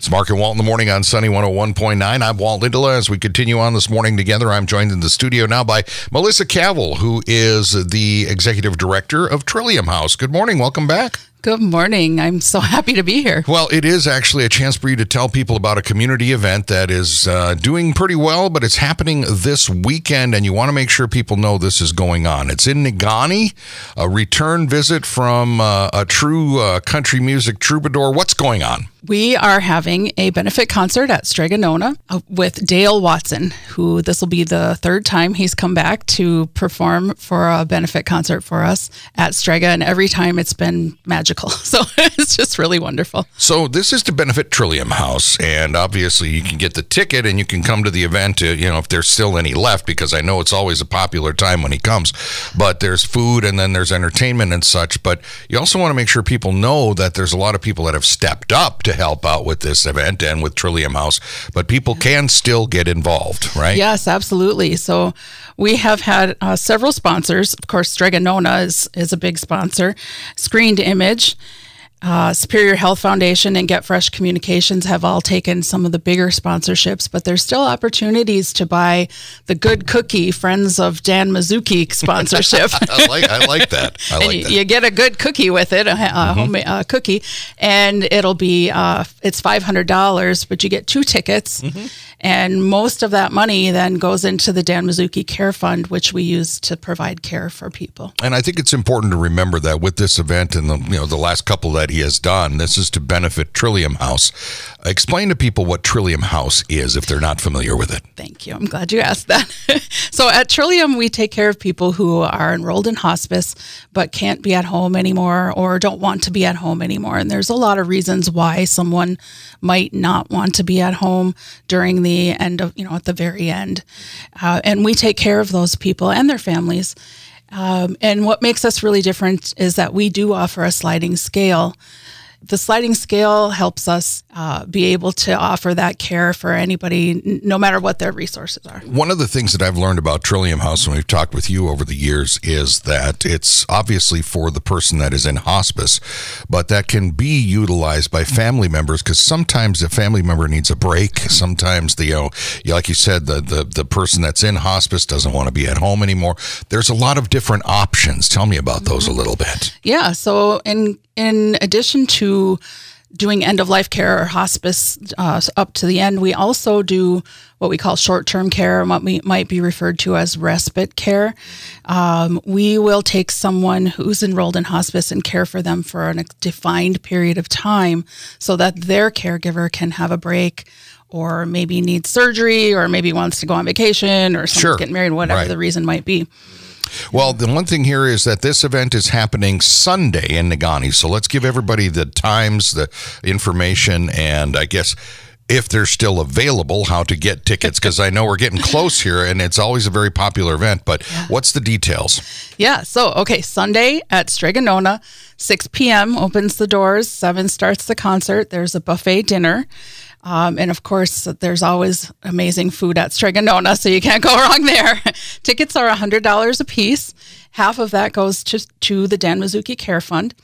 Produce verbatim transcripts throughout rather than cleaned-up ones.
It's Mark and Walt in the morning on Sunny one oh one point nine. I'm Walt Lindela. As we continue on this morning together, I'm joined in the studio now by Melissa Cavell, who is the executive director of Trillium House. Good morning. Welcome back. Good morning. I'm so happy to be here. Well, it is actually a chance for you to tell people about a community event that is uh, doing pretty well, but it's happening this weekend, and you want to make sure people know this is going on. It's in Negaunee, a return visit from uh, a true uh, country music troubadour. What's going on? We are having a benefit concert at Strega Nona with Dale Watson, who this will be the third time he's come back to perform for a benefit concert for us at Strega, and every time it's been magical. So it's just really wonderful. So this is to benefit Trillium House, and obviously you can get the ticket and you can come to the event, to, you know, if there's still any left, because I know it's always a popular time when he comes, but there's food and then there's entertainment and such. But you also want to make sure people know that there's a lot of people that have stepped up to help out with this event and with Trillium House, but people can still get involved, right? Yes, absolutely. So we have had uh, several sponsors. Of course, Strega Nona is, is a big sponsor. Screened Image, Uh, Superior Health Foundation, and Get Fresh Communications have all taken some of the bigger sponsorships, but there's still opportunities to buy the Good Cookie Friends of Dan Mizuki sponsorship. I like I like that. I and like you, that. you get a good cookie with it, a, a mm-hmm. homemade uh, cookie, and it'll be uh, it's five hundred dollars, but you get two tickets, mm-hmm. and most of that money then goes into the Dan Mizuki Care Fund, which we use to provide care for people. And I think it's important to remember that with this event and the you know the last couple that he has done, this is to benefit Trillium House. Explain to people what Trillium House is if they're not familiar with it. Thank you. I'm glad you asked that. So at Trillium, we take care of people who are enrolled in hospice but can't be at home anymore or don't want to be at home anymore. And there's a lot of reasons why someone might not want to be at home during the end of, you know, at the very end. Uh, and we take care of those people and their families. Um, and what makes us really different is that we do offer a sliding scale. The sliding scale helps us uh, be able to offer that care for anybody, n- no matter what their resources are. One of the things that I've learned about Trillium House, and we've talked with you over the years, is that it's obviously for the person that is in hospice, but that can be utilized by family members, because sometimes a family member needs a break. Sometimes, the, you know, like you said, the, the, the person that's in hospice doesn't want to be at home anymore. There's a lot of different options. Tell me about those a little bit. Yeah, so in In addition to doing end-of-life care or hospice uh, up to the end, we also do what we call short-term care, and what we might be referred to as respite care. Um, we will take someone who's enrolled in hospice and care for them for a defined period of time so that their caregiver can have a break, or maybe needs surgery, or maybe wants to go on vacation, or someone's Sure. getting married, whatever Right. the reason might be. Well, the one thing here is that this event is happening Sunday in Negaunee. So let's give everybody the times, the information, and I guess if they're still available, how to get tickets, because I know we're getting close here and it's always a very popular event. But yeah. What's the details? Yeah. So, okay, Sunday at Strega Nona, six p.m. opens the doors, seven starts the concert. There's a buffet dinner. Um, and of course, there's always amazing food at Strega Nona, so you can't go wrong there. Tickets are one hundred dollars a piece. Half of that goes to, to the Dan Mizuki Care Fund.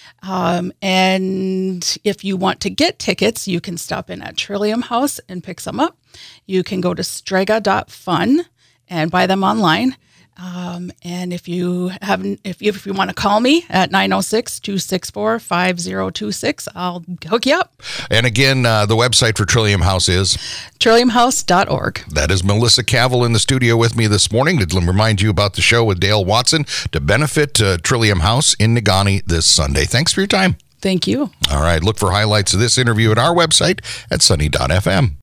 Um, and if you want to get tickets, you can stop in at Trillium House and pick some up. You can go to strega dot fun and buy them online. Um, and if you haven't, if you, if you want to call me at nine oh six, two six four, five oh two six, I'll hook you up. And again, uh, the website for Trillium House is? trillium house dot org. That is Melissa Cavell in the studio with me this morning to remind you about the show with Dale Watson to benefit uh, Trillium House in Negaunee this Sunday. Thanks for your time. Thank you. All right. Look for highlights of this interview at our website at sunny dot f m.